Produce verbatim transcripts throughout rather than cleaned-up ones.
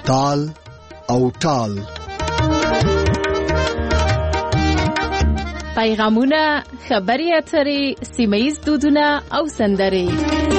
تال او ټال. پیغامونه، خبري اترې، سیمه‌ییز دودونه او سندرې.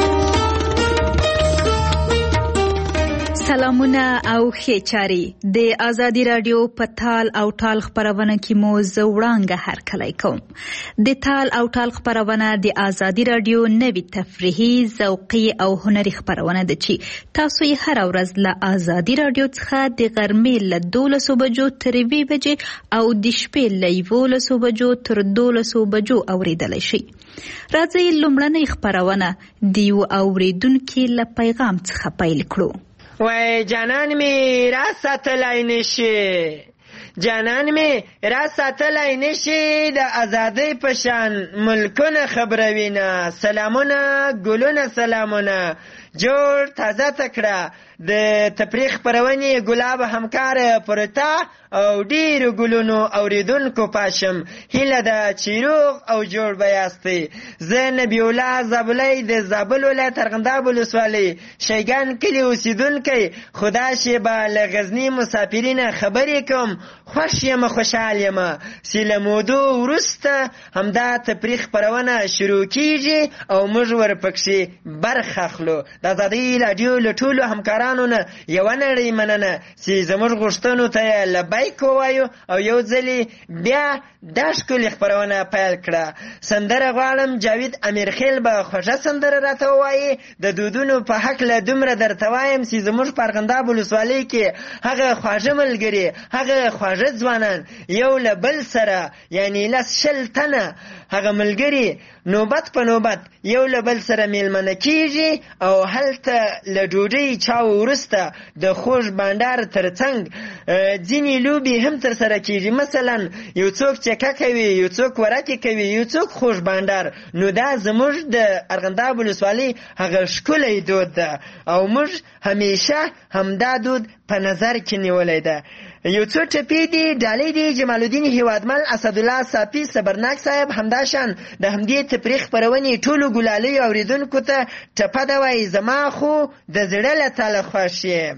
سلامونه او ښې چاري. د آزادي رادیو په تال او ټال خبرونه کې مو زه وړانګه هرکلی کوم. د تال او ټال خبرونه د آزادي رادیو نوې تفریحي، ذوقي او هنري خبرونه ده چې تاسو یې هر ورځ له آزادي رادیو څخه د غرمې له دولسو بجو تر یوې بجې او د شپې له یولسو بجو تر دولسو بجو اورېدلی شئ. راځئ لومړنۍ خبرونه د یو اورېدونکي له پیغام څخه پیل کړو. وای جانان می را ساتلای نشي، جانان می را ساتلای نشي د ازادۍ پشان ملکونه خبروینه. سلامونه ګلونه سلامونه جوړ تازه تکړه د تفریح خبرونې ګلاب همکار پرتا او ډیرو ګلونو اوریدونکو پاشم. هیله ده چې روغ او جوړ به یاستئ. زه نبی الله زابلی د زابل ولایت ارغنداب ولسوالۍ شیګان کلي اوسیدونکی. خدا شي به له غزني مسافرینه خبرې کوم. خوښ یم خوشحال یم چې له مودو وروسته همدا تفریح خبرونه شروع کیږي او موږ ورپکښې برخه اخلو. د ازادۍ راډیو له ټولو همکارانو نه یوه نړۍ مننه چې زموږ غوښتنو ته یې لبیک ووایو او یو ځلې بیا دا ښکلې خپرونه پیل کړه. سندره غواړم جاوید امیرخیل به خوږه سندره راته ووایي. د دودونو په هکله دومره درته وایم چې زموږ په ارغنداب ولسوالۍ کې هغه خواږه ملګري، هغه خواږه ځوانان یو له بل سره یعنې لس شل تنه هغه ملګري نوبت په نوبت یو له بل سره میلمنه کیږي او هلته له ډوډۍ چاو وروسته د خوږ بانډار ترڅنګ ځینې لوبې هم ترسره کیږي. مثلا یو څوک چکه کوي، یو څوک ورکې کوي، یو څوک خوږ بانډار. نو دا زموږ د ارغنداب ولسوالۍ هغه ښکلی دود ده او موږ همیشه همدا دود په نظر کې نیولی ده. یو څو ټپې دي ډالۍ دي جمال الدین هیوادمل، اسدالله صافي، صبرناک صاحب. همداشان د همدې تفریح خپرونې ټولو ګلالیو اوریدونکو ته ټپه ده وایي زما خو د زړه له تله خوښ یې.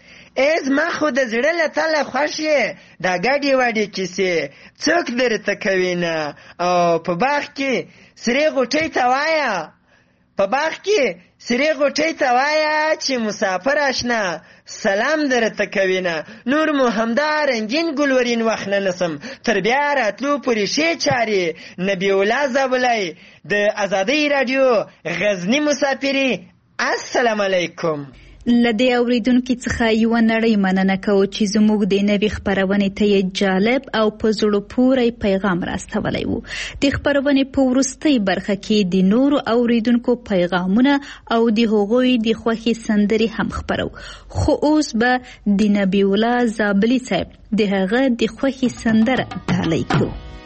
ای زما خو د زړه له تله خوښ یې، دا ګډې وډې کیسې څوک درته کوي نه. او په باغ کې سرې غوټۍ ته وایه، په باغ کې سرې غوټۍ ته وایه چې مسافر اشنا سلام درته کوي نه. نور مو همدا رنګین ګلورین وخت نه نسم تر بیا راتلو پورې ښې چارې. نبی الله زابلی د ازادۍ راډیو غزني مسافري. السلام علیکم. له دې اورېدونکي څخه یوه نړۍ مننه کوو چې زموږ د نوې خپرونې ته یې جالب او په زړه پورې پیغام راستولی و. د خپرونې په وروستۍ برخه کې د نورو اورېدونکو پیغامونه او د هغوی د خوښې سندرې هم خپرو. خو اوس به د نبی الله زابلي صاحب د هغه د خوښې سندره ډالۍ کړو.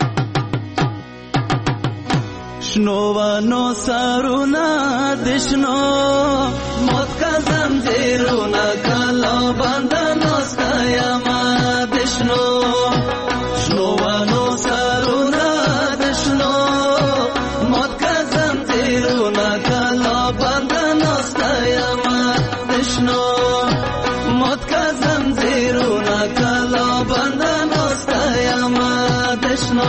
شنوانو سارونا دشنو موت کا زنجیرونا کلا بندنو ستایما دشنو. شنوانو سارونا دشنو موت کا زنجیرونا کلا بندنو ستایما دشنو. موت کا زنجیرونا کلا بندنو ستایما دشنو.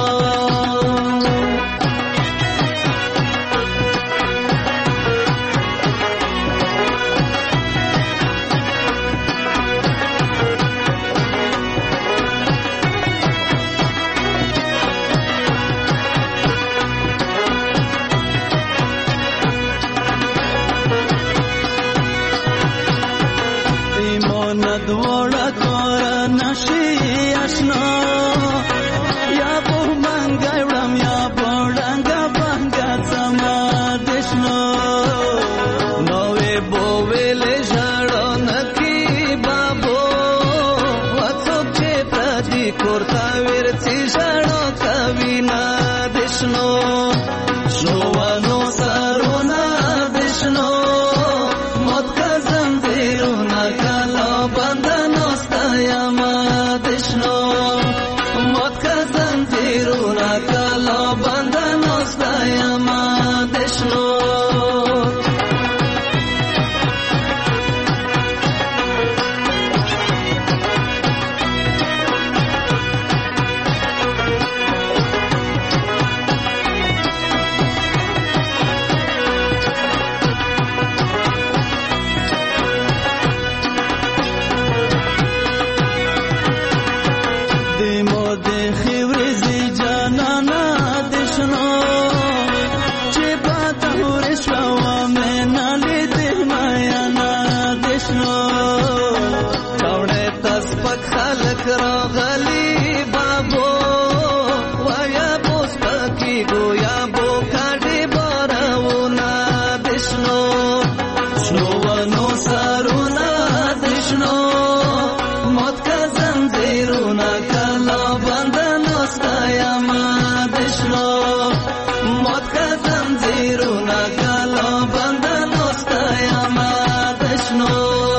دشنو کاوړې تاس پک خلک راغلي بابو ویا بوس پکې ګویا بو کاډي بارونه دشنو شنو ونو سرونه دشنو موت کا زنجیرونه کلا بندنو ستایما دشنو موت کا زنجیرونه کلا بندنو ستایما دشنو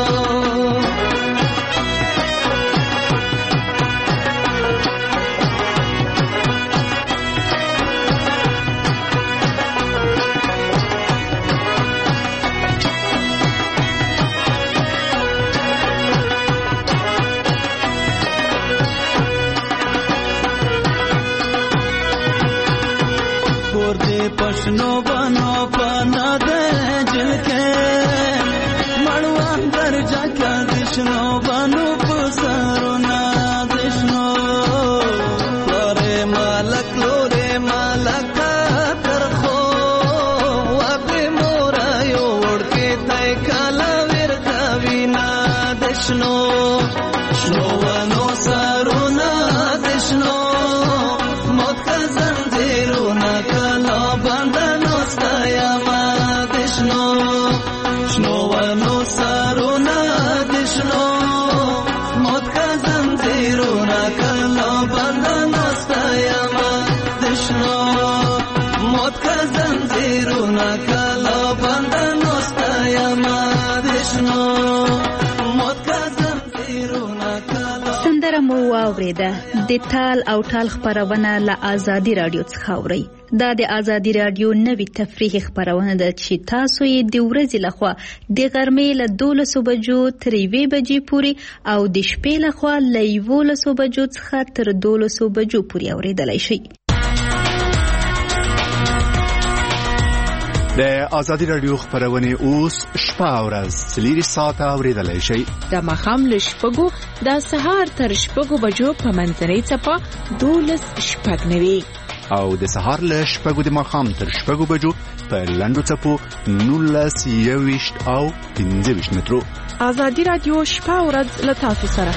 پښنو بنو پنا دے جل کے مړوان درجا کا دشنو بنو پسرو نا دشنو لورے مالک لورے مالک ترخو وابه مورا یو وړ کې تای کالا ور کوینا دشنو شنو ونو سرو نا دشنو موت کا زنجیرونه کلا بندنو ستایما دشنو شنو ونو سرونه دشنو موت کا زنجیرونه کلا بندنو ستایما دشنو موت کا زنجیرونه کلا بندنو ستایما دشنو موت کا زنجیرونه کلا. سندره مو واورېده د تال او ټال خپرونه له آزادي رادیو څخه اورئ. دا د آزادي رادیو نوې تفریحي خپرونه ده چې تاسو یې د ورځې لخوا د غرمې له دولسو بجو تر یوې بجې پورې او د شپې لخوا له یولسو بجو څخه تر دولسو بجو پورې اورېدلی شئ. د آزادي رادیو خپرونې اوس شپه او ورځ څلور ساعته اورېدلی شئ. د ماښام له شپږو د سهار تر شپږو بجو په منځنۍ څپه دولس شپږ نوي او د سهار له شپږو د ماښام تر شپږو بجو په لنډو څپو نولس یوویشت او پنځه ویشت مترو. آزادي رادیو شپه او ورځ له تاسو سره.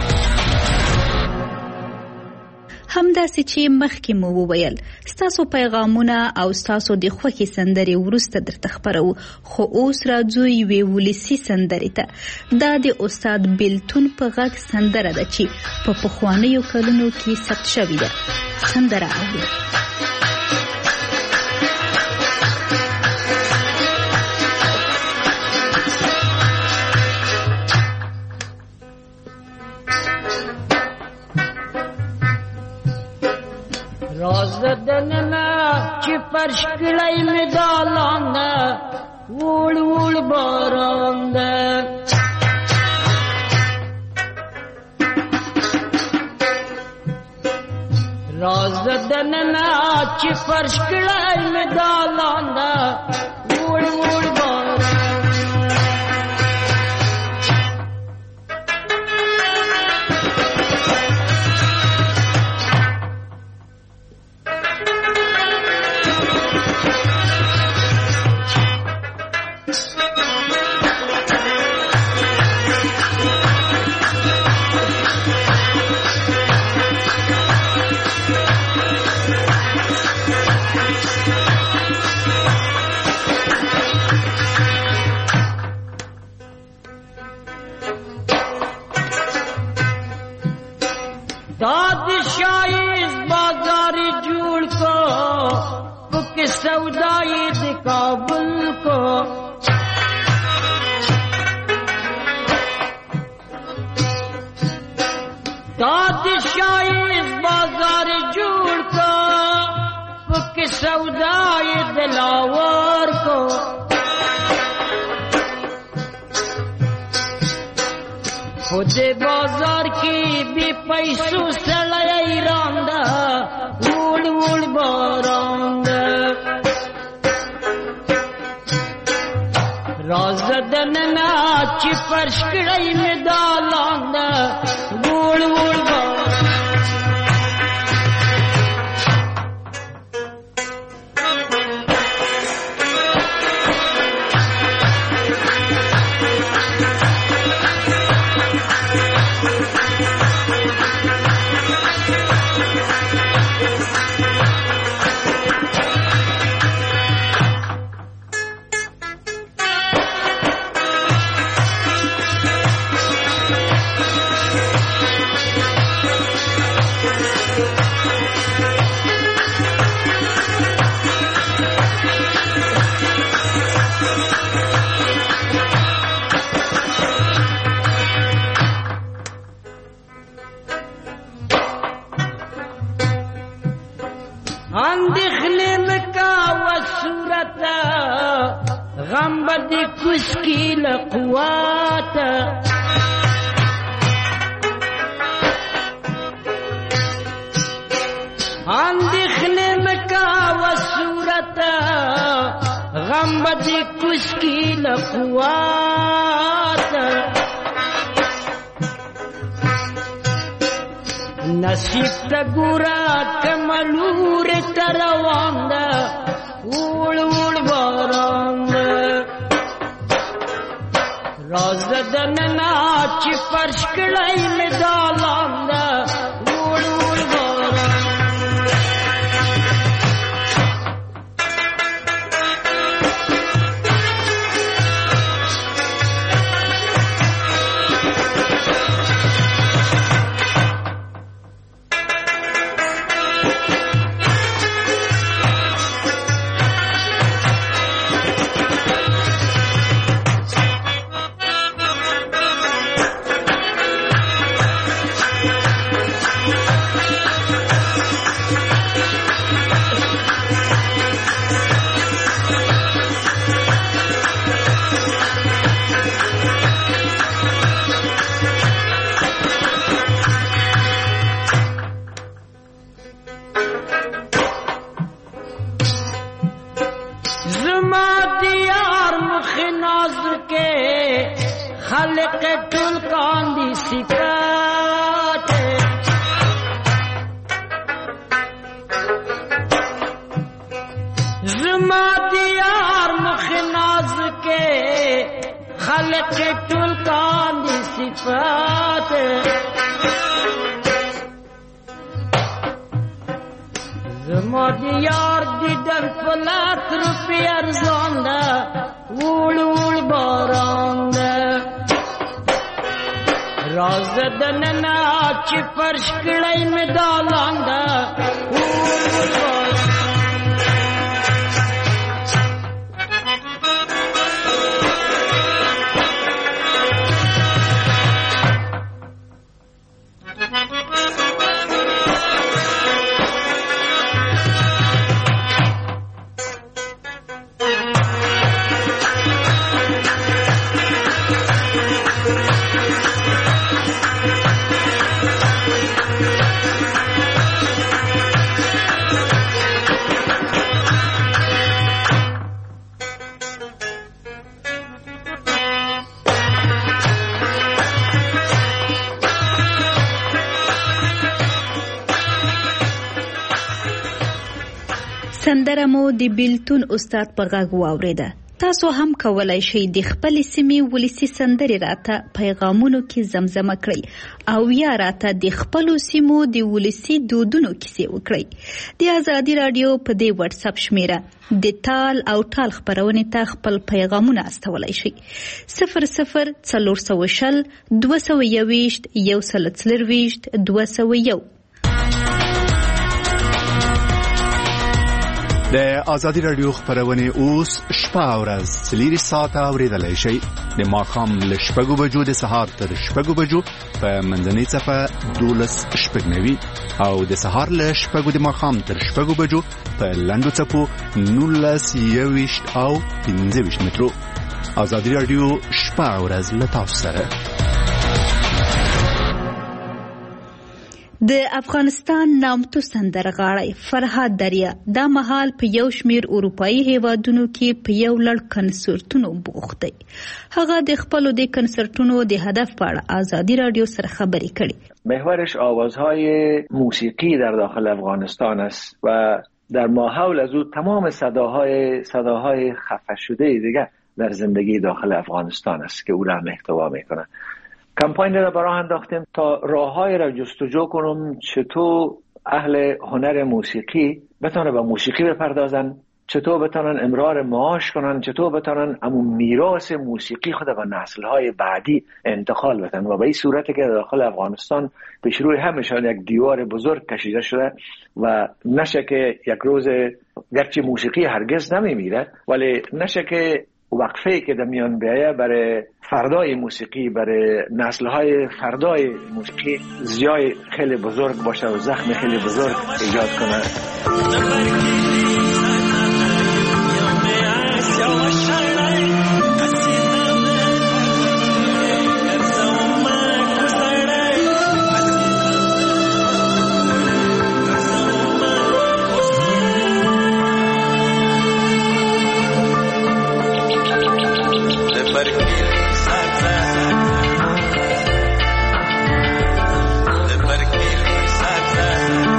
همداسې چې مخکې مو وویل ستاسو پیغامونه او ستاسو د خوښې سندرې وروسته درته خپرو، خو اوس راځو یوې ولسي سندرې ته. دا د استاد بیلتون په غږ سندره ده چې په پخوانیو کلونو کې ثبت شوې ده. سندره اورئ. راز دننا چې فرش کړی مې دالان ده وړ وړ باران ده راز دننا چې فرش کړی مې دالان ده وړ وړ باران سودائی د کابل کو داد شاہی بازار جوڑ کو پک سودائی دلاور کو خود بازار کی بھی پیسوں سڑائی راندا وڑ وڑ باراندا رازدننا چې فرش کړی مې دالان ده وړ وړ کوسکی لقوات اندیخنے مکا و صورت غم بدی کوسکی لقوات نصیب تا گورا کملور تروان دا اوڑ اوڑ باران دا راز دننا چی فرش کڑائی میں دالان دا اوڑ اوڑ باران خالق تلقان دی صفات زما دیار مخناز کے خالق تلقان دی صفات زما دیار دیدن فلاک روپی ارزان دا وول وول باران دا راز دننا چی فرش کڑائی میں دالان دا وول وول باران سندره مو د بیلتون استاد په غږ واوریده. تاسو هم کولای شئ د خپل سیمې ولسی سندرې راته پیغامونو کې زمزمه کړئ او یا راته د خپل سیمو د ولسی دودونو کیسې وکړئ. د آزادی رادیو په دې واتس اپ شمیره د تال او ټال خبرونه ته خپل پیغامونه استولای شئ. صفر صفر څلور سوه شل دوه سوه یوویشت یو سل څلرویشت دوه سوه یو. د آزادی رادیو خبرونه اوس شپه او ورځ څلور ساعته اوریدلای شئ. د ماښام له شپږو بجو د سهار تر شپږو بجو په منځنۍ څپه دولس شپږ نوي او د سهار له شپږو د ماښام تر شپږو بجو په لنډو څپو نولس یوویشت او پنځه ویشت مترو. آزادی رادیو شپه او ورځ له تاسو سره. د افغانستان نامتو سندرغاړی فرهاد دریا دا مهال په یو شمیر اروپایي هیوادونو کې په یو لړ کنسرتونو بوخت دی. هغه د خپلو د کنسرتونو د هدف په اړه آزادی رادیو سره خبرې کړې. محورش آوازهای موسیقی در داخل افغانستان است و در ماحول از او تمام صداهای صداهای خفه شده دیگه در زندگی داخل افغانستان است که او را محتوا میکنه. کمپاین را برای انداختیم تا راههای را جستجو کنم چطور اهل هنر موسیقی بتونه به موسیقی بپردازن، چطور بتونن امرار معاش کنن، چطور بتونن امون میراث موسیقی خود به نسل‌های بعدی انتقال بدن و به این صورتی که داخل افغانستان پیش روی همشان یک دیوار بزرگ کشیده شده و نشه که یک روز گرچه موسیقی هرگز نمیمیره ولی نشه که وقفه‌ای که در میان بیایه برای فردای موسیقی، برای نسل‌های فردای موسیقی زیای خیلی بزرگ باشه و زخم خیلی بزرگ ایجاد کنه. برکلی سبزه د برکلی سبزه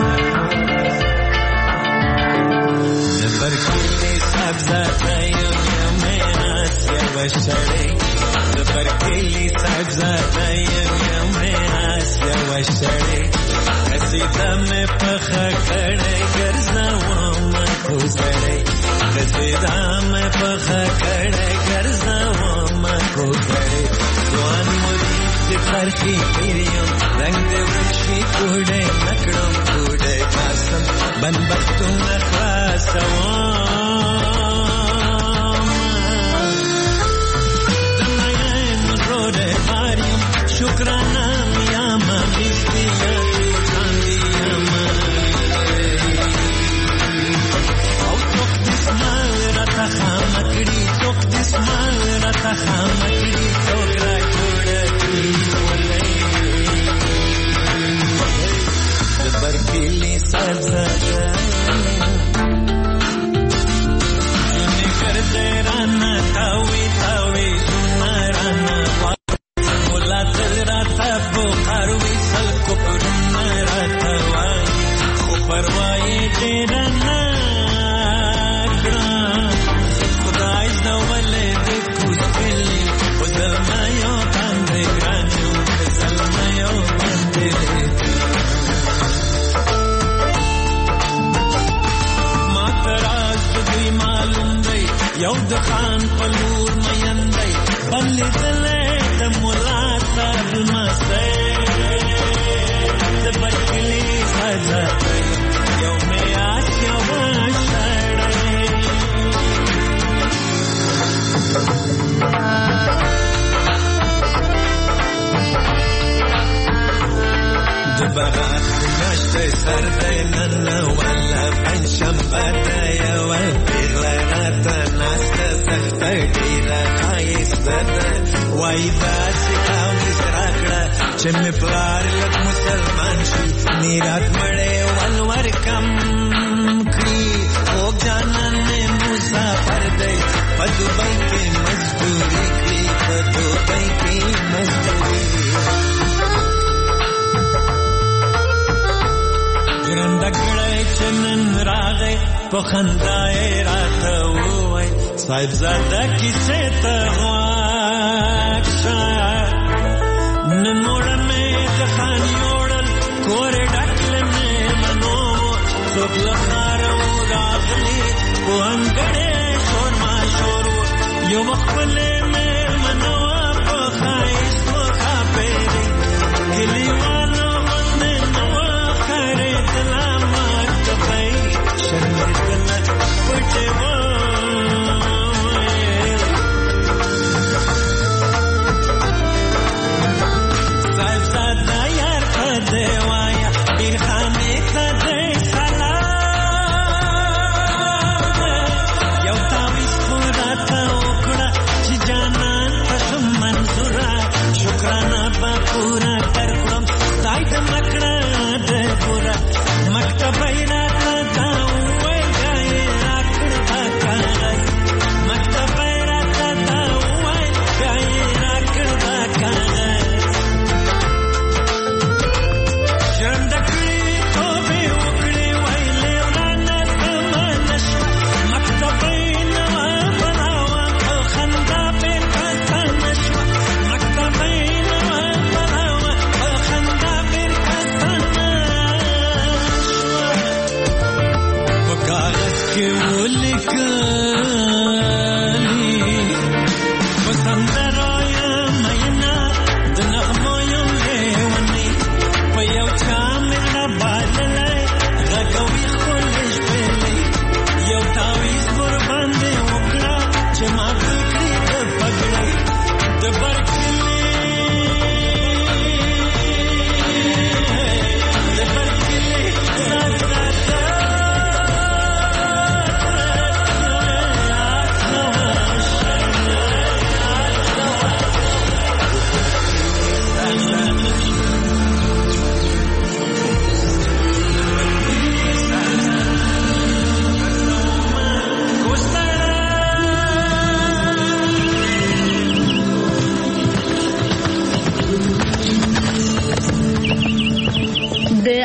د برکلی سبزه یم یمناس یوشړی د برکلی سبزه یم یمناس یوشړی قصیده مې پخه کړې ګرځوم کوزړی قصیده مې پخه کړې ګرځوم کوزړی ځوان مرید د فرقي پیریم رنگ د وشي کوډې نکړم کوډې پاسم بنبختونه خلاصوم د مین روډې باریم شکرانه یم بیستی خامکړي څوک د اسمان راته خامکړي څوک را جوړکړي ولې د برکلی سبزه جونې ګرځې رانه تاوي تاوي جونه رانه مولا تل راته بخار وي سل کوپرونه راته وایي خو پروا یې ډېره نه یو د خان په لور میندی بلېدلی د ملا صاحب لمسی د برکلي سزا یو مې آس یوه شړی د بارات میاشتې سر دی نن وله پنجشنبه ده یوه پیغله راته ناسته سخته ډېره ښایسته ده وایي داسې تعویض راکړه چې مې پلار لږ مسلمان شي میرات مړی ول ورکم کړي خوږ جانان مې مسافر دی په دوبۍ کې مزدوري کړي په دوبۍ کې مزدوري ګرنده کړی چې نن راغی په خندا یې راته ووایي صاحبزاده کیسې ته غوږ شه نن موړه مې د خان یوړل کور یې ډک له مېلمنو څوک له ښاره وو راغلي په انګړ یې شور ماشور وو یو خپلې مېلمنه وه په ښایست وښاپېرې کلیوالو غوندې نه وه ښکارېدله مکتبۍ شرمېدله پټې وه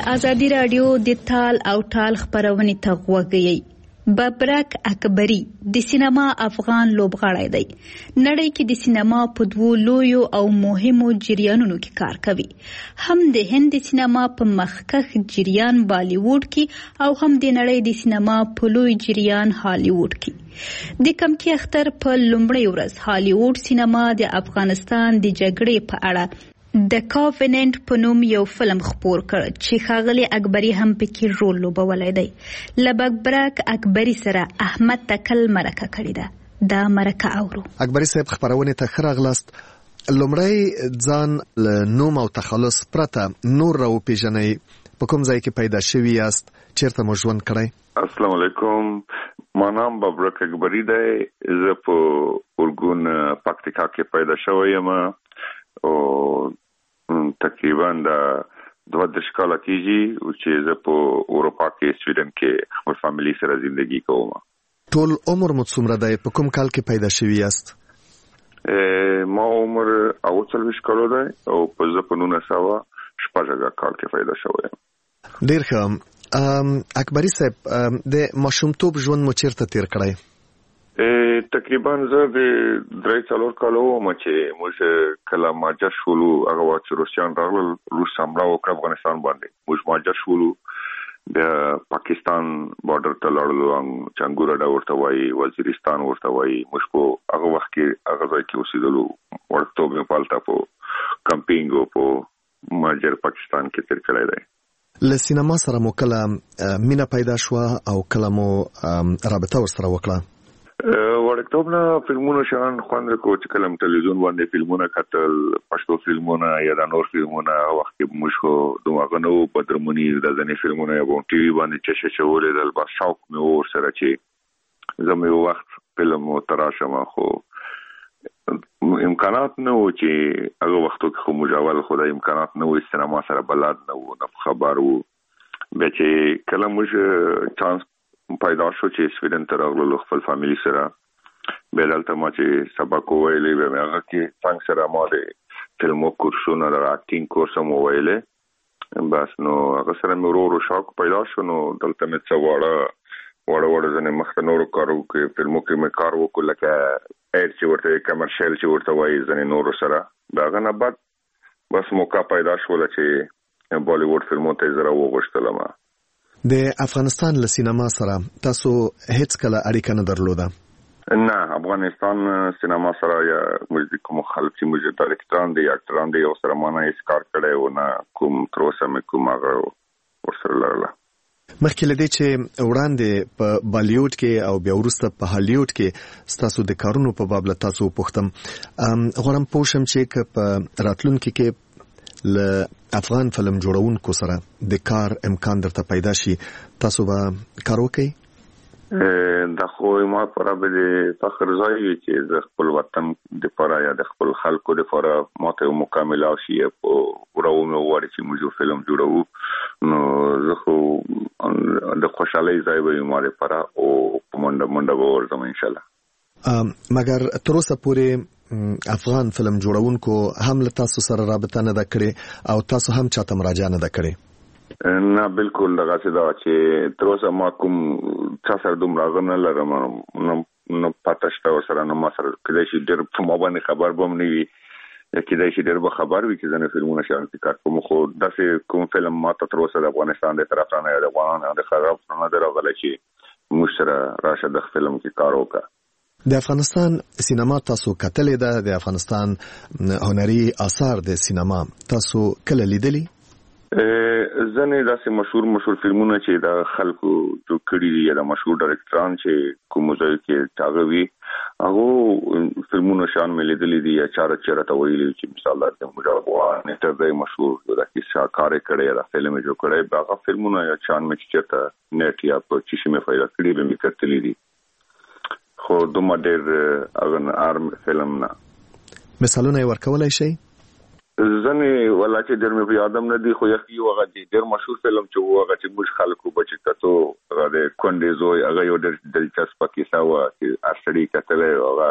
آزادي رادیو د تال او ټال خبرونه ته غوږی. ببرک اکبری د سینما افغان لوبغاړی دی. نړۍ کې د سینما په دوو لویو او مهمو جریانونو کې کار کوي. هم د هند سینما په مخکښ جریان بالیووډ کې او هم د نړۍ د سینما په لوی جریان هالیووډ کې. د کمکی اختر په لومړۍ ورځ هالیووډ سینما د افغانستان د جګړې په اړه د کاوننت په نوم یو فلم خپور کړ چې ښاغلی اکبری هم پکې رول لوبولی دی. له ببرک اکبری سره احمد تکل مرکه کړې ده. دا مرکه اورو. اکبری صاحب خبرونه ته ښه راغلاست. لومړی ځان له نوم او تخلص پرته نور را وپېژنئ. په کوم ځای کې پیدا شوي یاست؟ چیرته مو ژوند کړی؟ السلام علیکم. ما نام ببرک اکبری دی. زه په اورګون پکتیکا کې پیدا شوی یم او تقریبا د دوه دېرش کاله کېږي چې زه په اروپا کې سویډن کې خپل فامیلي سره زندگی کوم. ټول عمر مو څومره دی؟ په کوم کال کې پیدا شوي یاست؟ ما عمر اوه څلوېښت کاله دی او په زه په نولس سوه شپږ کال کې پیدا شوی یم. ډېر ښه. اکبري صاحب د ماشومتوب ژوند مو چیرته تیر کړی؟ تقریبا زه د درې څلور کاله وم چې موږ کله مهاجر شولو. هغه وخت چې روسیان راغلل، روس حمله وکړه افغانستان باندې. موږ مهاجر شولو، د پاکستان بارډر ته لاړلو، چنګور اډه ورته وایي، وزیرستان ورته وایي. موږ په هغه وخت کې هغه ځای کې اوسېدلو. وړکتوب مې پالته په کمپینګ او په مهاجر پاکستان کې تیر کړی دی. له سینما سره مو کله مینه پیدا شوه او کله مو رابطه ورسره وکړه؟ وړکتوب نه فلمونو شان خوند کو چې کله ټلویزیون باندې فلمونه کتل، پښتو فلمونه یا د نور فلمونه. وخت کې موږ خو دماغه نو بدرمنی د ځنې فلمونه یا ټي وي باندې چې شولې د بس شوق مې ور سره چې زموږ وخت فلم او تراشم. خو امکانات نه و چې هغه وختو کې خو مجاول خدای امکانات نه و، سینما سره بلد نه و، نه خبر و. به چې کله موږ چانس پیدا شو چې سویډن ته راغلو خپل فامیلی سره، بیا دلته ما چې سبق وویلی بیا مې هغه کې څنګ سره ما د فلمو کورسونه د اکټینګ کورس هم وویلی. بس نو هغه سره مې ورو ورو شوق پیدا شو. نو دلته مې څه واړه واړه واړه ځینې مخته نورو کارو کې فلمو کې مې کار وکړو، لکه ایر چې ورته کمرشل چې ورته وایي ځینې نورو سره. د هغه نه بعد بس موقع پیدا شوله چې بالیووډ فلمو ته یې زه راوغوښتلم. د افغانستان له سینما سره تاسو هیڅ کله اړیکه نه درلوده؟ نه، افغانستان سینما سره یا موږ کوم خلک چې موږ ډایرکټران دي یا اکټران دي او سره ما نه هیڅ کار کړی و نه کوم تر اوسه مې کوم هغه ورسره لرله. مخکې له دې چې وړاندې په بالیوډ کې او بیا وروسته په هالیوډ کې ستاسو د کارونو په باب له تاسو وپوښتم. غواړم پوه شم چې که په راتلونکي کې له افغان فلم جوړونکو سره د کار امکان درته پیدا شي، تاسو به کار وکئ؟ دا خو ما پاره به د فخر ځای وي چې زه خپل وطن دپاره یا د خپل خلکو دپاره ماته یو موقع میلاو شي په وړو مې وغواړي چې موږ فلم جوړوو. نو زه خو د خوشحالۍ ځای به وي ما دپاره او په منډه منډه به ورځم انشاءالله. مګر تر اوسه پورې افغان فلم جوړونکو هم له تاسو سره رابطه نه ده کړې او تاسو هم چاته مراجعه نه ده کړې؟ نه، بالکل دغسې ده چې تر اوسه ما کوم چا سره دومره هغه نه لرم، نه پته شته ورسره، نه ما سره کېدای شي ډېر په ما باندې خبر به هم نه وي، یا کېدای شي ډېر به خبر وي چې ځینې فلمونه شیان کې کار کوم. خو داسې کوم فلم ما ته تر اوسه د افغانستان د طرف نه یا د افغانانو د خراب نه دی راغلی چې موږ سره راشه د فلم کې کار وکړه. د افغانستان سینما تاسو کتلې ده؟ د افغانستان هنري آثار د سینما تاسو کله لیدلی؟ ځنې داسې مشهور مشهور فلمونه چې د خلکو جوړ کړي دي یا د مشهور ډایرکټران چې کوم ځای کې هغه وي هغه فلمونه شان مې لیدلی دي یا چاره چېرته ته ویلي چې مثال د مجاهد نیټر دی مشهور د کیسه کار کړی دا فلم جوړ کړی هغه فلمونه یا شان مې چېرته نیټ یا په چی شي مې پیدا کړی به مې کتلې دي. خو دومره ډېر هغه ارم فلم نه. مثالونه یې ورکولی شئ؟ ځنې ولا چې ډېر مې په یادم نه دي، خو یو هغه ډېر مشهور فلم چې و هغه چې موږ خلکو به چې کتو هغه د کونډې زوی، هغه یو ډېر دلچسپه کیسه وه چې هر سړي کتلی. هغه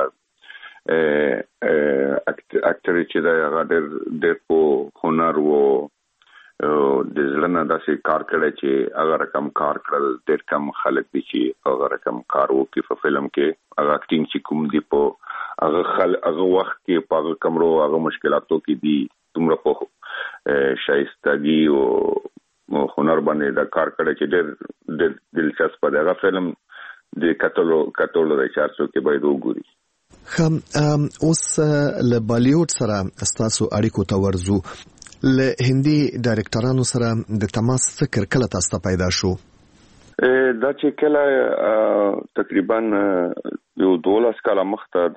اکټر چې دی هغه ډېر ډېر په هنر و د ځلنه داسې کار کړی چې هغه رقم کار کړل ډېر کم خلک دي چې هغه رقم کار وکړي په فلم کې هغه اکټینګ چې کوم دی په هغه خل هغه وخت کې په هغه کمرو هغه مشکلاتو کې دي دومره په شایستګي او هنر باندې دا کار کړی چې ډېر ډېر دلچسپ دی هغه فلم د کتلو کتلو د چارڅو کې باید وګوري. خم اوس له بالیوډ سره ستاسو اړیکو ته ورځو. له هندي ډایرکټرانو سره د تماس فکر کله تاسو پیدا شو؟ دا چې کله تقریبا یو دولس کاله مخته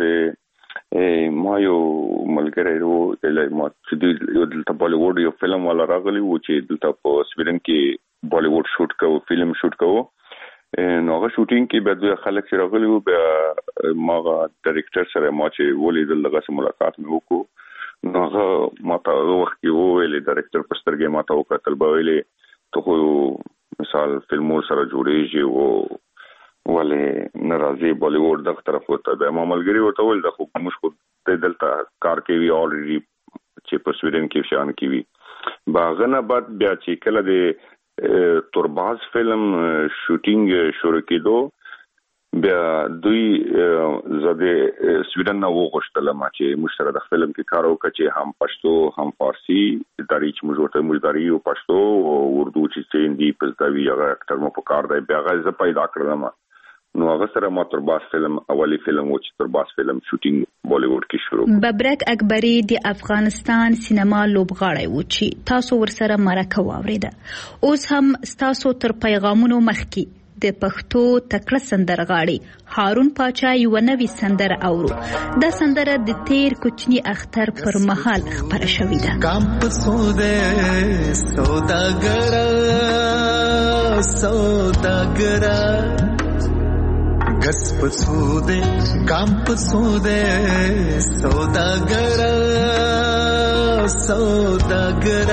د ما یو ملګری وو د ما چې یو دلته بالیوډ یو فلم ولا راغلی و چې دلته په سویډن کې بالیوډ شوټ کوو فلم شوټ کوو نو هغه شوټینګ کې به د خلک سره راغلی و بیا ما ډایرکټر سره ما چې ولیدل دغه سره ملاقات مې وکړو نو هغه ماته وخت کې وویلې ډایرکټر په سترګې ماته وکتل به ویلې ته خو مثال فلمو سره جوړېږي او ولې ناراضي بالیوډ دغه طرف وته به ما ملګری ورته ویل د خو موږ خو دلته کار کوي اوريدي چې په سویډن کې شان کوي باغنه بعد بیا چې کله د تورباز فلم شوټینګ شروع کېدو بیا دوی زده سویډن نو غوښتل ما چې مشترک د فلم کې کار وکړي چې هم پښتو هم فارسی داري چې موږ ورته موږ داري او پښتو او اردو چې هندي پښتوي هغه اکټر مو په کار دی بیا غزه پیدا کړم نو هغه سره ما تورباز فلم اولی فلم و چې تورباز فلم شوټینګ بالیوډ کې شروع ببرک اکبری د افغانستان سینما لوبغاړی و چې تاسو ورسره مرکه واوریده اوس هم تاسو تر پیغامونو مخکې د پښتو تکړه سندرغاړي هارون پاچا یو نوې سندره اورو دا سندره د تیر کوچنی اختر پر مهال خبره شوې ده کام پسوده سوداګر سوداګر غس پسوده کام پسوده سوداګر سوداګر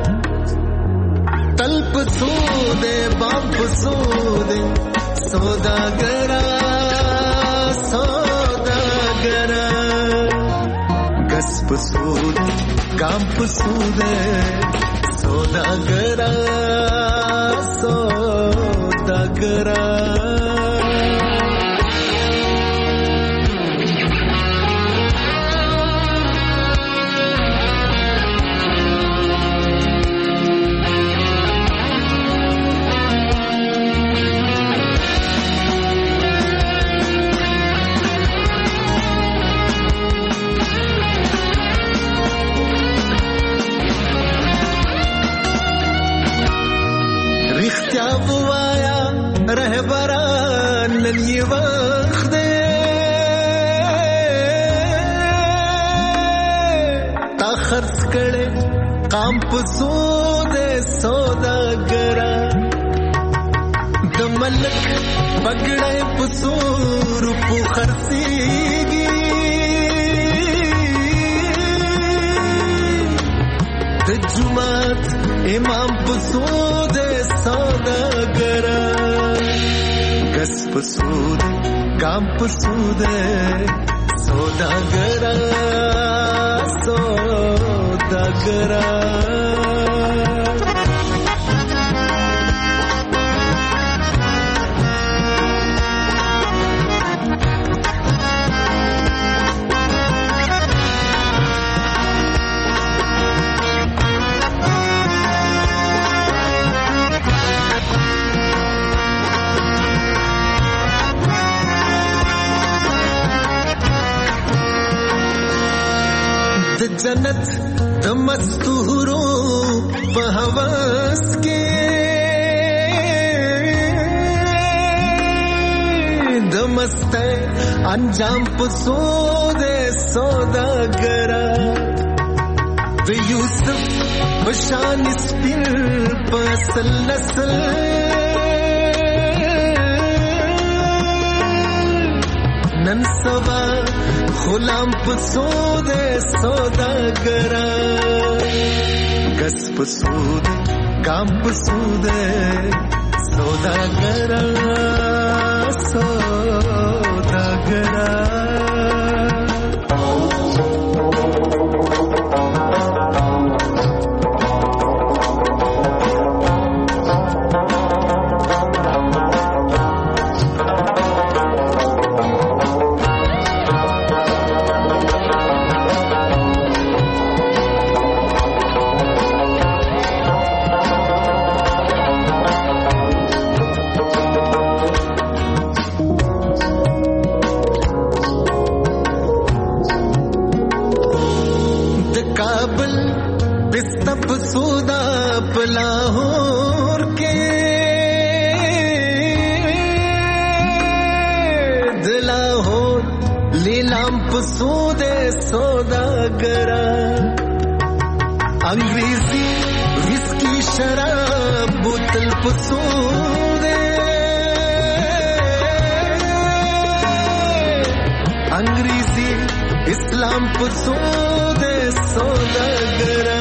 تل پسوده بام پسوده سوداګرا سوداګرا غس پسوده کام پسوده سوداګرا سوداګرا رهبران نن یې وخت دی تا خرڅ کړي قام په سود سوداګرا د ملک بګړې په سور په خرڅيږي د جمعات امام په سود سوداګرا غس پسود کام پسود سوداګرا سوداګرا جنت د مستورو په هوس کې د مست انجام په سود سوداګرا د یوسف بشان سپین په اصل نسل نن سبا غلام پسود سوداګرا غس پسود کام پسود سوداګرا سوداګرا काबल बिस्तप सूदा पलाहौर के दिलाहौर लीलाम पसूदे सौदागरा अंग्रेजी विस्की शराब बोतल पसूदे अंग्रेजी इस्लाम पसूदे सौदागरा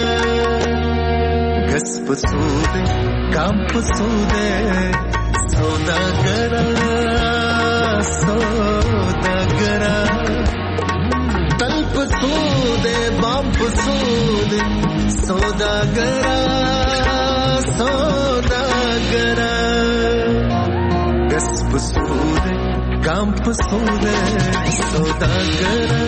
गस पसूदे काम पसूदे सौदागरा सौदागरा तल पसूदे बाम पसूदे सौदागरा सौदागरा गस पसूदे काम पसूदे सौदागरा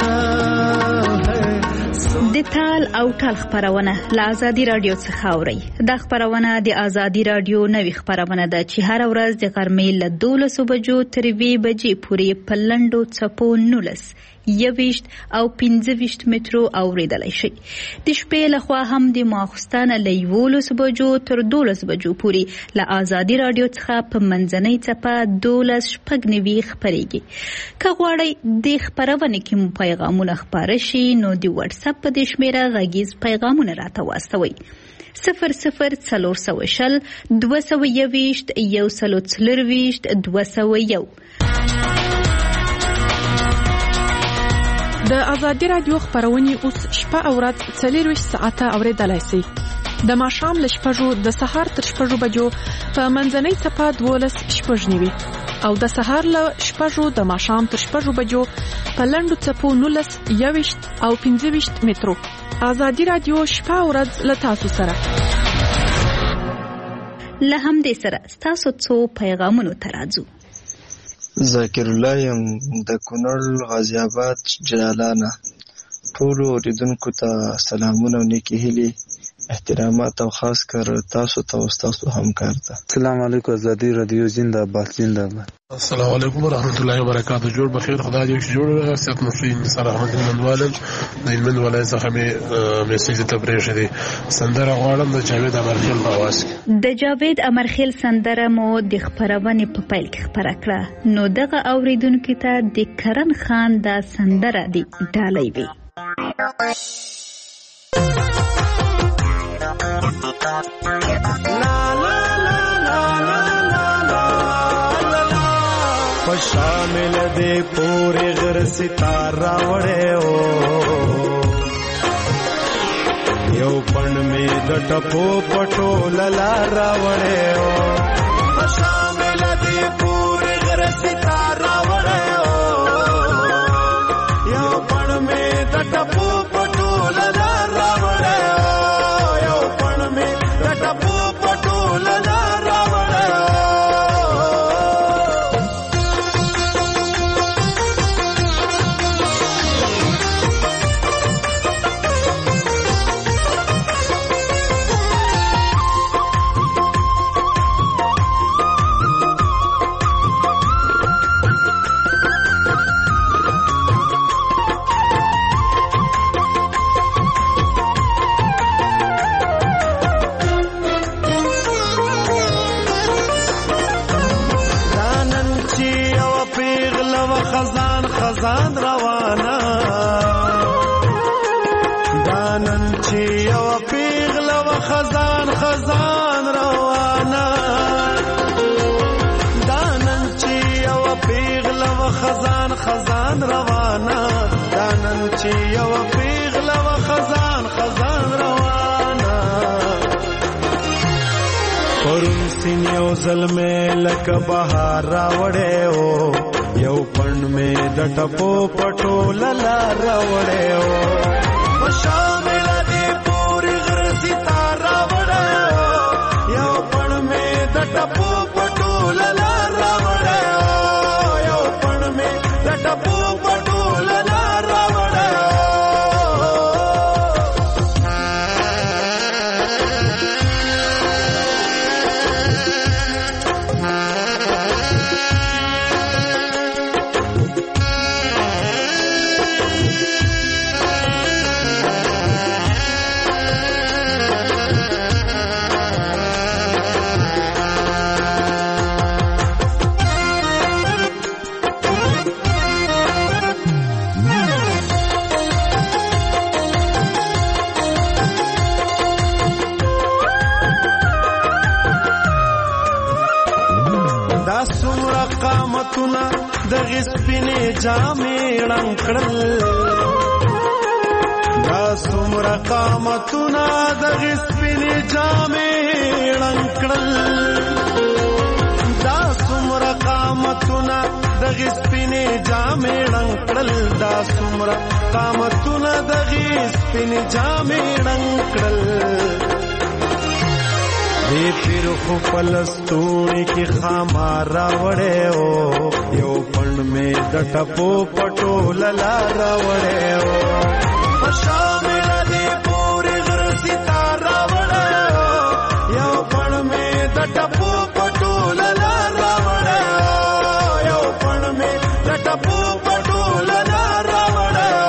د تال او ټال خبرونه له آزادي رادیو څخه اوري. دا خبرونه د آزادي رادیو نوې خبرونه ده چې هر ورځ د غرمې له دولسو بجو تر وی بجې پورې په لنډو څپو نولس یویشت او پنځه ویشت مترو اوریدلای شي. د شپې لخوا هم د ماخستانه له یولسو بجو تر دولس بجو پورې له آزادي رادیو څخه په منځنۍ څپه دولس شپږ نوي خبرېږي. که غواړئ د خبرونه کې مو پیغامونه خپاره شي نو د واتس اپ په دې شمیره غږیز پیغامونه راته واستوئ. صفر صفر څلور سوه شل دوه سوه یویشت یو سلو څلرویشت دوه سوه یو. د آزادي رادیو خبرونه اوس شپه او ورځ څلورویشت ساعته اوریدلای شئ. د ماښام له شپږو د سهار تر شپږو بجو په منځنۍ څپه دولس شپږ نوي او د سهار له شپږو د ماښام تر شپږو بجو په لنډو څپو نولس یویشت او پنځه ویشت مترو. آزادي رادیو شپه او ورځ له تاسو سره. له همدې سره ستاسو څو پیغامونو ته راځو. ذاکر الله یم د کونړ غازی آباد جلالانه. ټولو اوریدونکو ته سلامونه او نیکې هیلې احترامات او خاص کر تاسو ته او تاسو همکار ته. السلام علیکم آزادی رادیو زنده باد زنده باد. السلام علیکم ورحمۃ اللہ وبرکاتہ. جوړ بخیر خدای دې جوړ سیادت مسلم نثار احمد منوالم د من ولای څخه مې میسج ته پرېښه دي. سندره غواړم د جاوید امرخیل په आवाज کې. د جاوید امرخیل سندره مو د خبرونه په پیل کې خبره کړه نو دغه اوریدونکو ته د کرن خان دا سندره دی ډالۍ وی. شامل دے پورے غر ستارہ وڑے ہو یو پن میں دٹپو پٹو للا راوڑے ہو شامل دے پورے غر ستارہ وڑے ہو یو پن میں دٹپو پٹو للا راوڑے ہو یو پن میں دٹپو پٹو للا راوڑے ہو خزان روانا دانن چی او پیغل و خزان خزان روانا دانن چی او پیغل و خزان خزان روانا دانن چی او پیغل و خزان خزان روانا پرون سینیو ظلمه لک بهار راوڑے ہو یو پن میں دٹپو پٹو للا راوڑے ہو شامل دی پوری غر ستارہ وڑے ہو یو پن میں دٹپو پٹو للا راوڑے ہو یو پن میں دٹپو پٹو للا راوڑے ہو قامتونه د غسپینې جامې ړنګ کړل دا څومره قامتونه د غسپینې جامې ړنګ کړل دا څومره قامتونه د غسپینې جامې ړنګ کړل دا څومره قامتونه د غسپینې جامې ړنګ کړل دی پیر خو پلستونی کی خامار راوڑے ہو یو پند میں د ټپو پټو للا راوڑے ہو شامل دی پوری غر ستار راوڑے ہو یو پند میں د ټپو پټو للا راوڑے ہو یو پند میں د ټپو پټو للا راوڑے ہو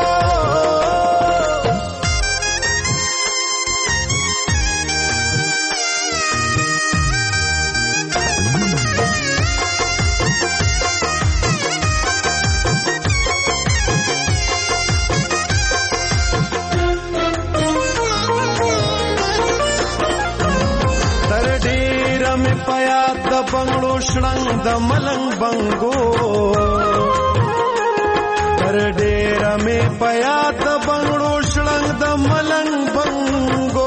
بنگلو شړنګ د ملنګ بنګو تر ډیر مې پیا د بنگلو شړنګ د ملنګ بنګو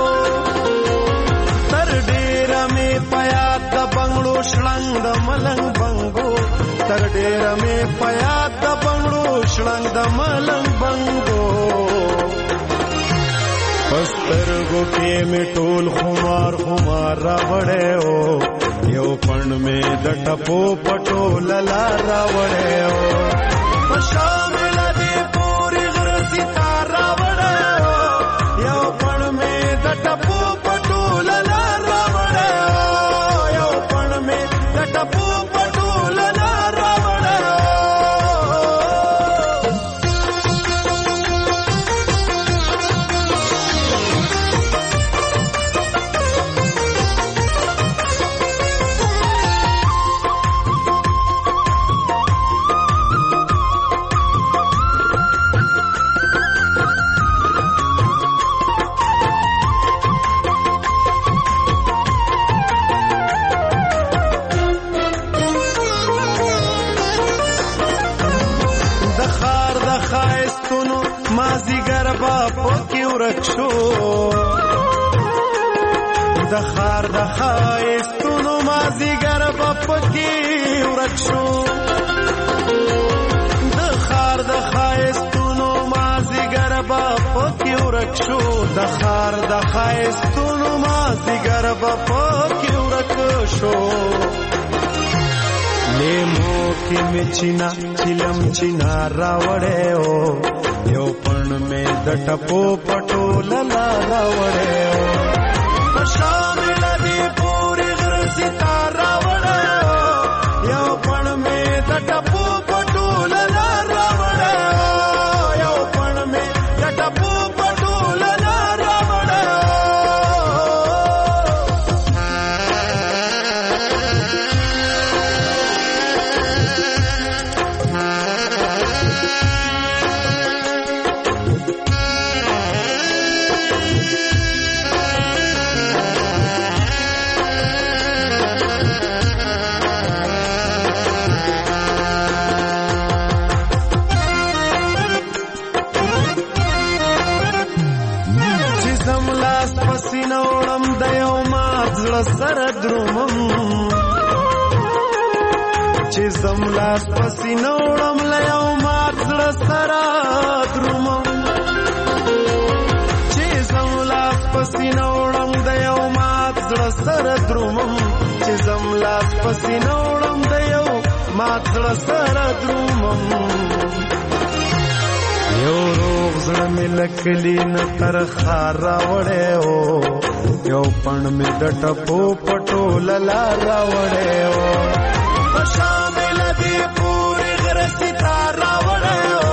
تر ډیر مې پیا د بنگلو شړنګ د ملنګ بنګو تر ډیر مې پیا د بنگلو شړنګ د ملنګ بنګو پسترګو کې مې ټول خمار خمار راوړې او یو پند میں د ټپو پټو للا راوړې او شامل دی پوری غر ستار راوړې او یو پند میں د ټپو پټو للا راوړې او یو پند میں د ټپو پټو للا راوړې رکشو د خار د خایستونو مازیګر بپکی ورکشو د خار د خایستونو مازیګر بپکی ورکشو د خار د خایستونو مازیګر بپکی ورکشو لیمو کی مچینا چلم چینا راوڑے ہو یو پند میں د ټپو پټو للا راوړې او شامل دی پوری غر ستار راوړې او یو پند میں د ټپو پټو للا راوړې او یو پند میں د ټپو پټو للا راوړې سر درومم چې زملاس پسینه وړم له یو مات زړه سره درومم چې زملاس پسینه وړم د یو مات زړه سره درومم چې زملاس پسینه وړم د یو مات زړه سره درومم یو روغ زړه مې لکلی نه تر خار راوړې او یو پند میں د ټپو پټو للا راوړې او شامل دی پوری غر ستار راوړې او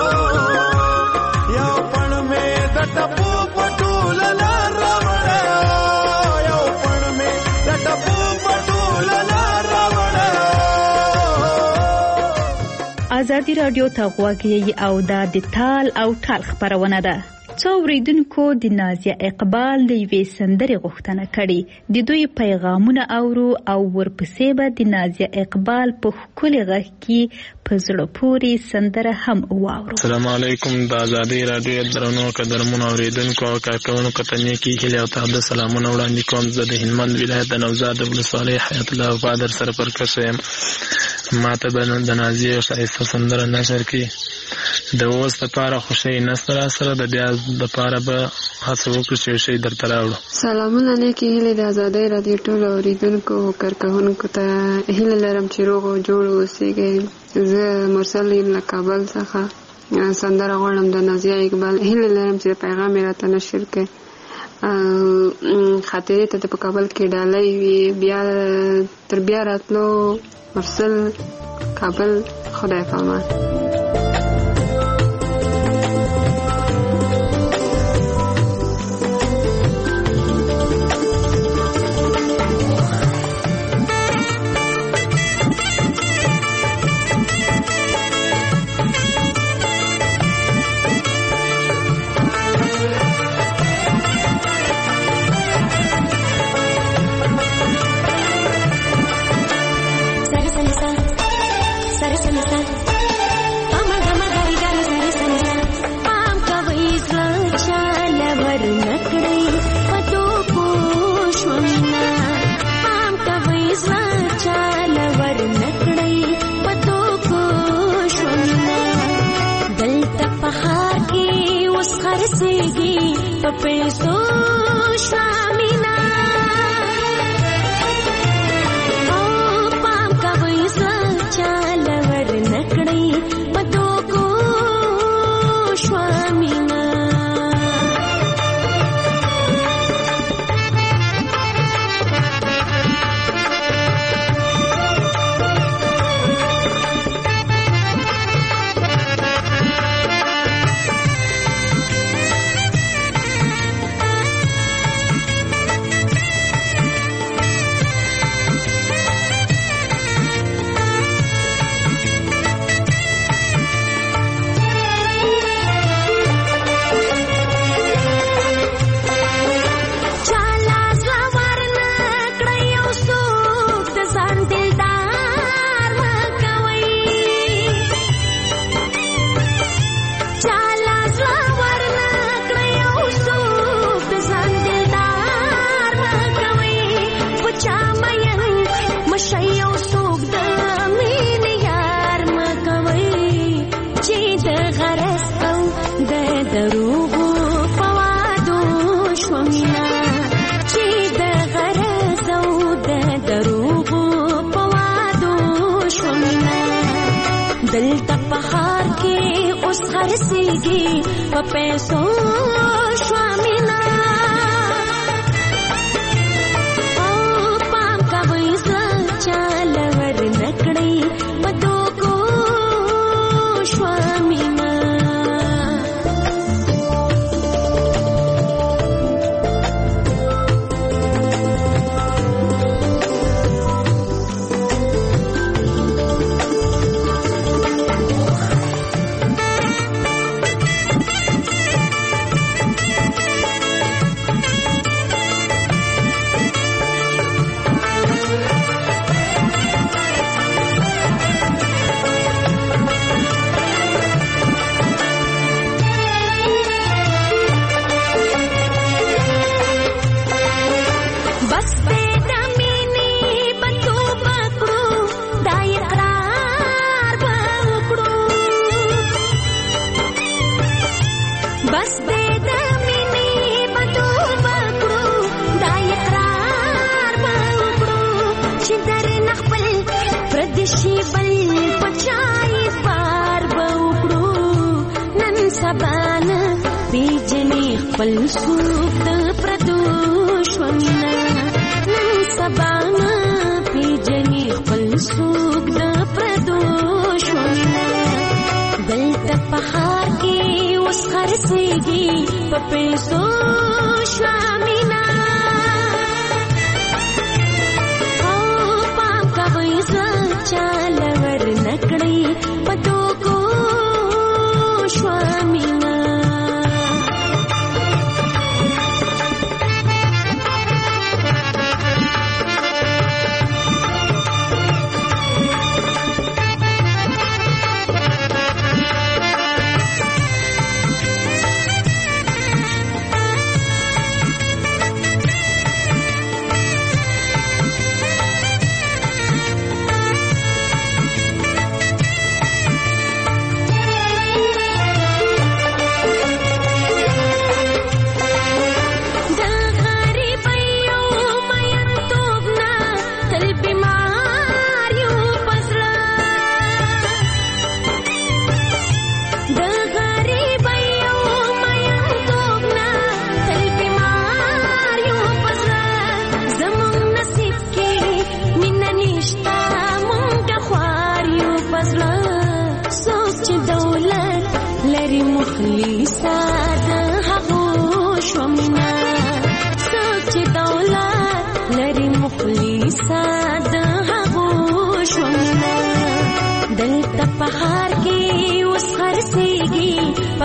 یو پند میں د ټپو پټو للا راوړې او یو پند میں د ټپو پټو للا راوړې. ازادي رادیو ته غوږی او د تال او ټال خبرونه ده. څو اوریدونکو د نازیه اقبال د یوې سندرې غوښتنه کړې. د دوی پیغامونه اورو او ورپسې به د نازیه اقبال په ښکلي غږ کې په زړه پورې سندره هم واورو. السلام علیکم. د آزادۍ راډیو درنو قدرمنو اوریدونکو او کارکوونکو ته نیکې هیلې او تازه سلامونه وړاندې کوم. زه د هلمند ولایت د نوزاد ولسوالۍ حیات الله وفا در سره پر کسو یم. ما ته به د نازیې ښایسته سندره نشر کړي. د اوس دپاره خو شی نسته را سره، د بیا دپاره به هڅه وکړو چې یو شی درته راوړو. سلامونه نیکې هیلې د آزادۍ راډیو ټولو اوریدونکو او کارکوونکو ته هیله لرم چې روغ او جوړ اوسېږئ. زه مرسل یم له کابل څخه. سندره غواړم د نازیه اقبال. هیله لرم چې پیغام یې راته نشر کړي. خاطرې ته په کابل کې ډالۍ وي. بیا تر بیا راتلو مرسل کابل. خدای پامان.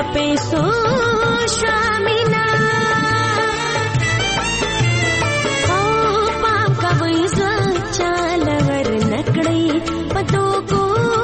پیسو شامینا او پام کوي ز چالور نکړی پدو کو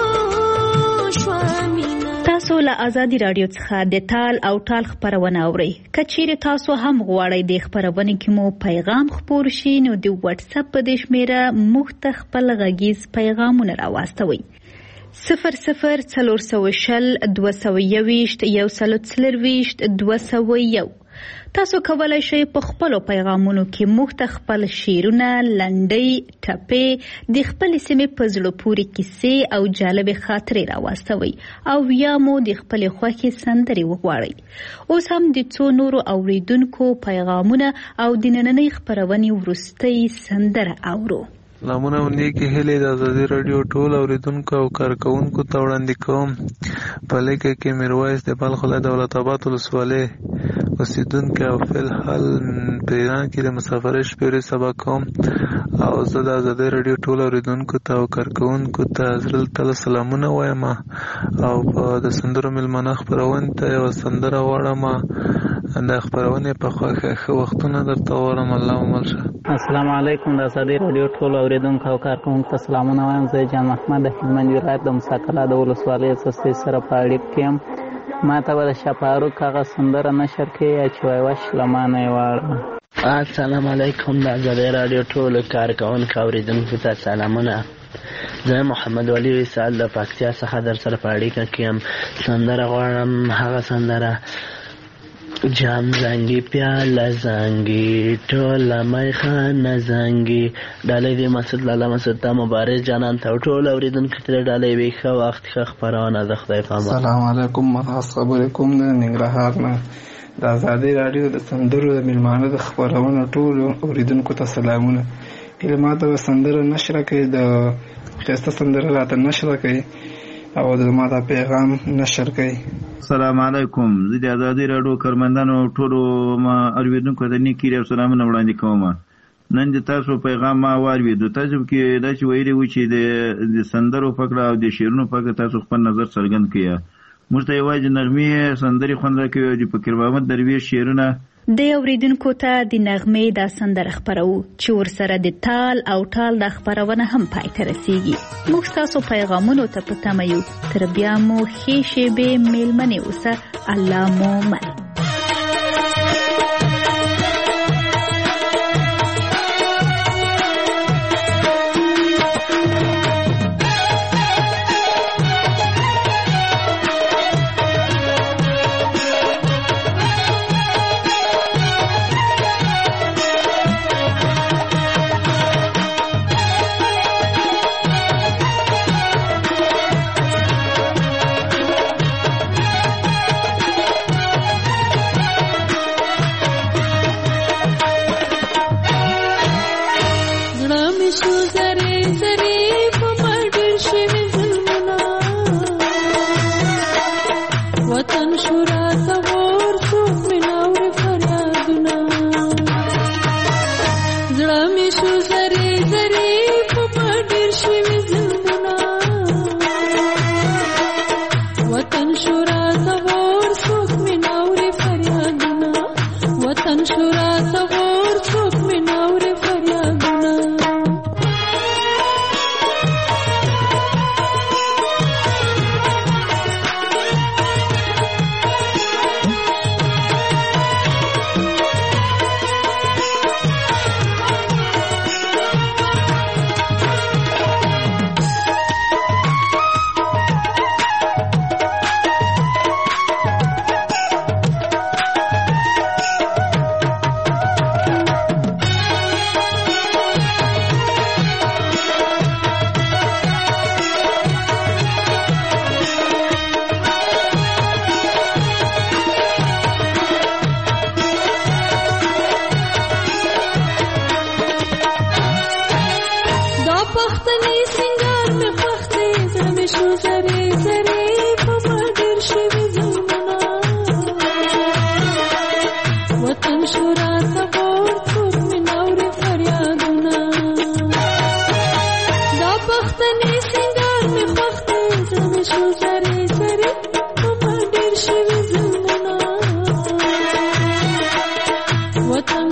شوامینا. تاسو له آزادي رادیو څخه د تال او ټال خبرونه اورئ. کچېرې تاسو هم غواړئ د خبرونې کې مو پیغام خپور شي نو د واتس اپ په دې شمیره موږ ته خپل غږیز پیغامونه راواستوئ. صفر صفر څلور سوه شل دوه سوه یوویشت یو سلو څلرویشت دوه سوه یو. تاسو کولی شئ په خپلو پیغامونو کې موږ ته خپل شعرونه، لنډۍ، ټپې، د خپلې سیمې په زړه پورې کیسې او جالبې خاطرې راواستوئ او یا مو د خپلې خوښې سندرې وغواړئ. اوس هم د څو نورو اوریدونکو پیغامونه او د نننۍ خپرونې وروستۍ سندره اورو. سلامونه او نیکې هیلې د ازادي راډیو ټول اوریدونکو او کارکوونکو ته وړاندې کوم. په لیکه کې میرویس د بلخ ولایت دولت آباد ولسوالۍ اوسیدونکی او فی الحال په ایران کې د مسافرۍ شپې سبا کوم او زه د ازادي راډیو ټول اوریدونکو ته او کارکوونکو ته زړه تل سلامونه وایم او په د سندرو میلمانه خپرونې ته یوه سندره غواړم. د خپرونې په خوښه ښه وختونه درته غواړم. الله مو مل شه. السلام علیکم. د ازادي راډیو ټول اوریدونکو او کارکوونکو ته سلامونه وایم. زه جان محمد د هلمند ولایت د موسی کلا د ولسوالۍ څخه سره په اړیکه کې یم. ما ته به د شاه فاروق هغه سندره نشر کړي چې وایي وش له ما نه یې واړه. السلام علیکم. د ازادي راډیو ټولو کارکوونکو اوریدونکو ته سلامونه. زه محمد ولی وصال د پکتیا څخه در سره په اړیکه کې یم. سندره غواړم، هغه سندره جام زنګي پیاله زنګي ټوله میخانه زنګي. ډالۍ د مسعود لاله مسعود ته مبارک جانان ته ټول اوریدونکو ته ډالۍ وي. ښه وخت ښه خپرونه د خدای په امان. السلام علیکم. مرحبا خبرې کوم د ننګرهار نه. د ازادي راډیو د سندرو د میلمانه د خپرونو ټول اوریدونکو ته سلامونه. هیله ماته به سندره نشره کوي، د ښایسته سندره راته نشره کوي او د ما دا پیغام نشر کوي. السلام علیکم. زه د ازادي راډیو کارمندانو ټولو ما اوریدونکو ته نیکې او سلامونه وړاندې کوم. نن د تاسو پیغام ما واورېدو. تاسو کې دا چې ویلي وو چې د سندرو په اړه او د شعرونو په اړه تاسو خپل نظر څرګند کړئ. موږ ته یوازې نغمې سندرې خوند راکوي او د فقیر محمد درویش شعرونه. د اوریدونکو ته د نغمې دا سندره خپرو چې ورسره د تال او ټال د خپرونه هم پای ته رسیږي. موږ تاسو پیغامونو ته په تمه یو. تر بیا مو ښې شېبې میلمنې اوسه. الله مو مل.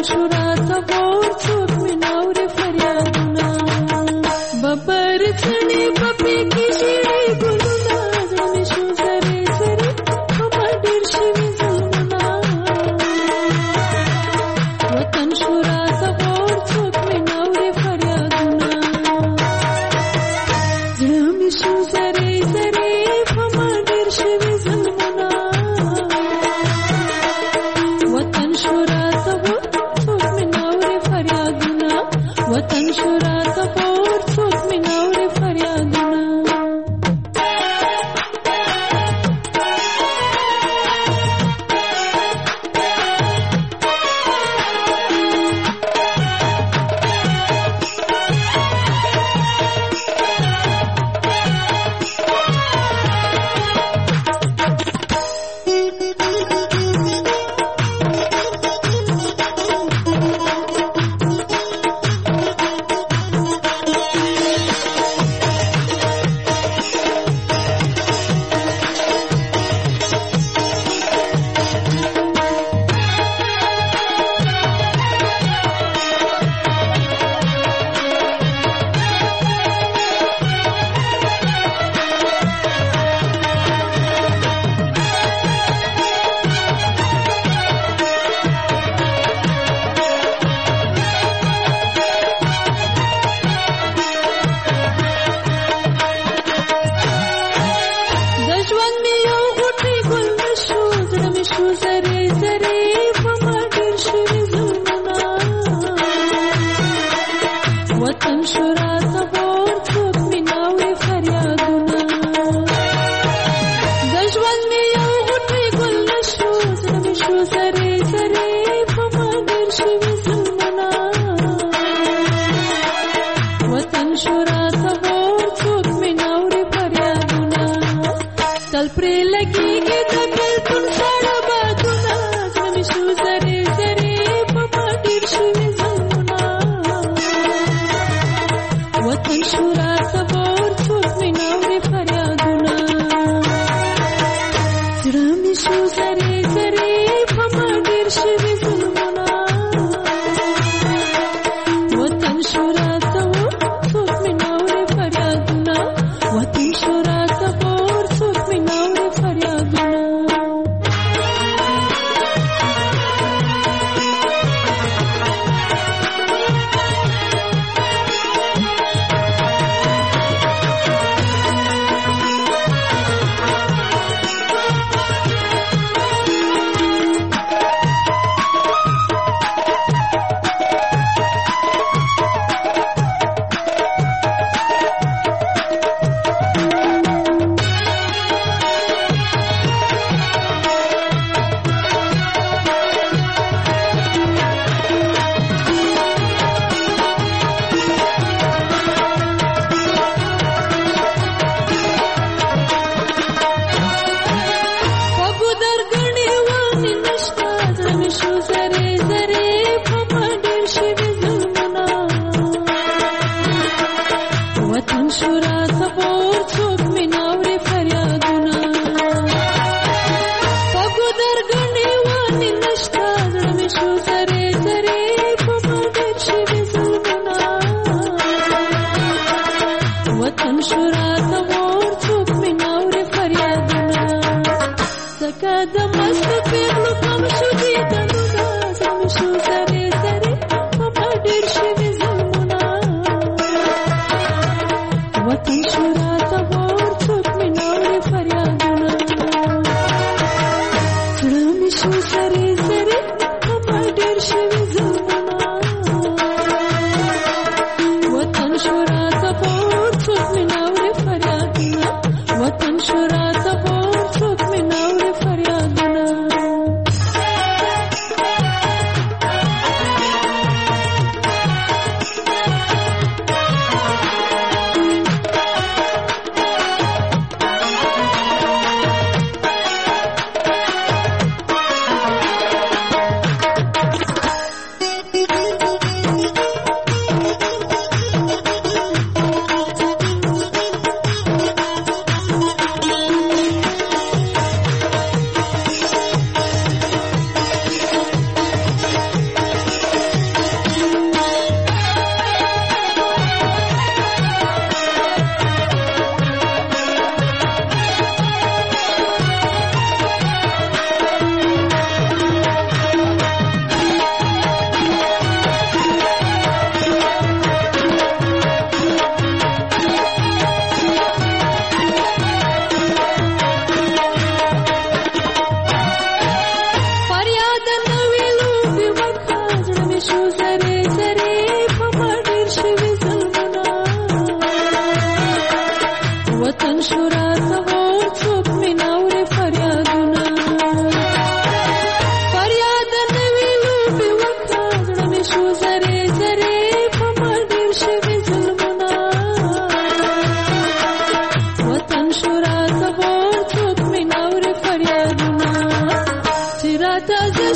Saka da mast pe lu kam shudi da nu da sam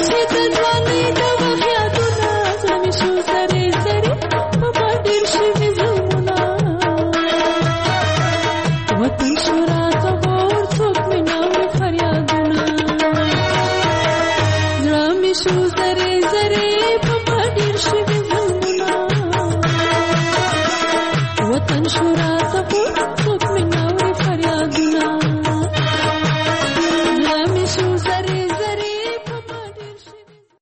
چې د ځوانۍ د وخت یادونه زړه مې شو سرې سرې په ما ډېر شوي ظلمونه وطن شو راته غور څوک مې نه اوري فریادونه زړه مې شو سرې سرې په ما ډېر شوي ظلمونه وطن شو